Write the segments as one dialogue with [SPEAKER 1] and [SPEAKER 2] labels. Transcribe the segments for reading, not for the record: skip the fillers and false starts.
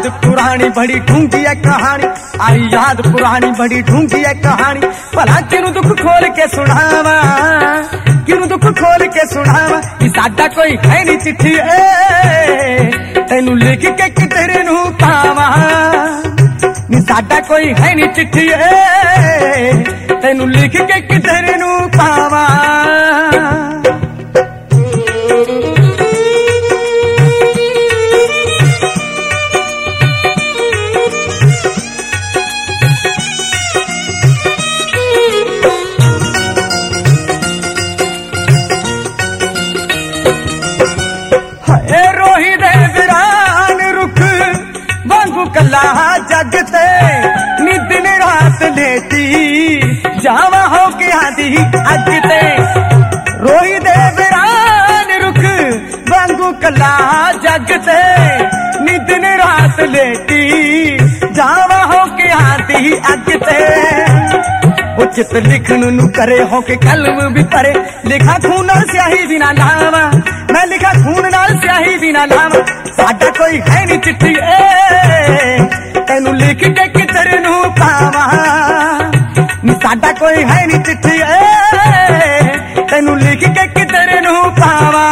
[SPEAKER 1] याद पुरानी बड़ी ढूंढी है कहानी, आई याद पुरानी बड़ी ढूंढी है कहानी। भला किनू दुख खोल के सुनावा, किनू दुख खोल के सुनावा। साडा कोई है नी चिट्ठी तेनू लिख के किधर नू पावा। नी साडा कोई है नी चिट्ठी तेनू लिख के किधर नू पावा। कला जगते नी दिन रात लेती जावा हो के आदि अगते। रोही दे बिरान रुख वांगू कला जगते नी दिन रात लेती जावा हो के आदि अगते। उचित लिखन नू करे हो के कलम भी परे, लिखा खून नाल स्याही बिना लावा, मैं लिखा खून नाल स्याही बिना लावा। साडा कोई है नी चिट्ठी तेनू लिख के किधर नू पावा। साडा कोई है नी चिट्ठी तेनू लिख के किधर नू पावा।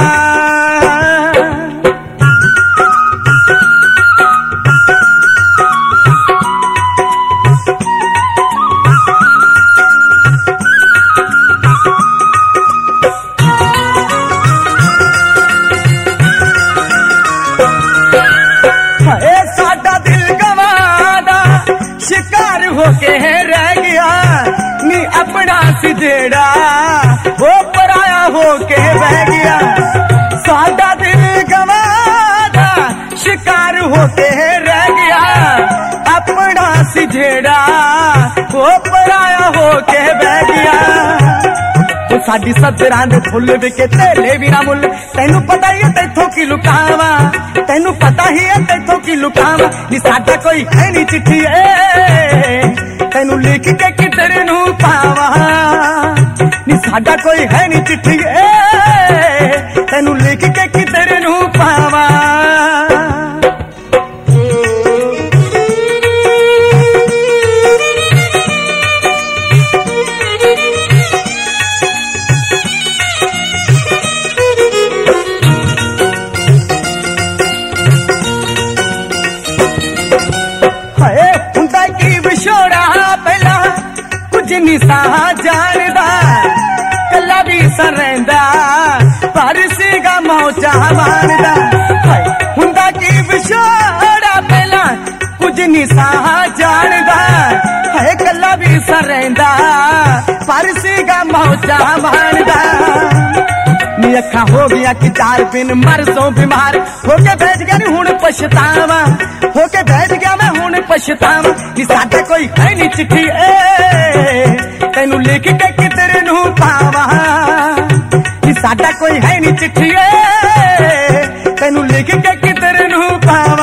[SPEAKER 1] शिकार होके रह गया नी अपना सिजेड़ा, वो पराया होके बह गया। साडा दिल गवादा शिकार होके रह गया, अपना सिजेड़ा वो पराया होके बह गया। वो साडी सजरां दे फुल विके तेले भी ना मुल, तेनू पता ही है तैथों की लुकावा, तेनू पता ही है तैथों की लुकावा। नी साडा कोई है नी चिट्ठी तेनू लिख के किधर नू पावा। नी साडा कोई है नी चिट्ठी तेनू लिख के किधर नू पावा। निसा जानदा कला भी सरंदा पर सीगा मौजा मारदा। हुंदा की विछोड़ा पहला कुछ निसा जानदा है, कला भी सरंदा पर सीगा मौजा मारदा। नी अखा हो गया कि 4 दिन मरसों बीमार होके बैठ गया नी हुण पछतावा, होके बैठ गया मैं हुण पछतावा। नी साडा कोई है नी चिट्ठी तेनू लिख के किधर नू पावा। नी साडा कोई है नी चिट्ठी तेनू लिख के किधर नू पावा।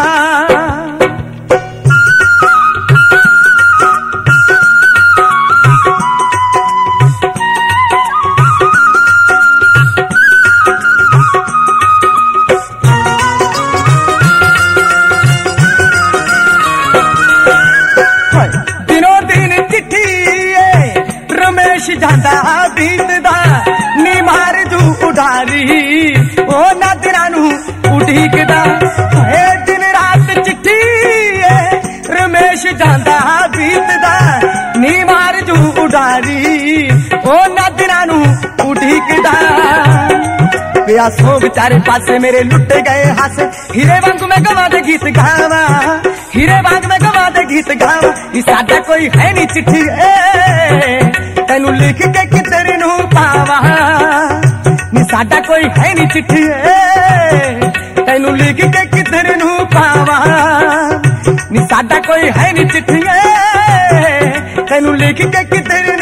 [SPEAKER 1] जांदा बीतदा नी मार जू उडारी ओ नादरा नू उडीकदा। दिन रात चिट्ठी रमेश जांदा बीतदा नी मार जू उडारी ओ नादरा नू उडीकदा। प्यासों बेचारे पासे मेरे लुटे गए हाथ, हीरे वांग मैं गवा दे गीत गावा, हीरे वांग मैं गवा दे गीत गावा। नी साडा कोई है नी चिट्ठी तेनू लिख के किधर नू पावा। नी साडा कोई है नी चिट्ठी तेनू लिख के किधर नू पावा। नी साडा कोई है नी चिट्ठी तेनू लिख के किधर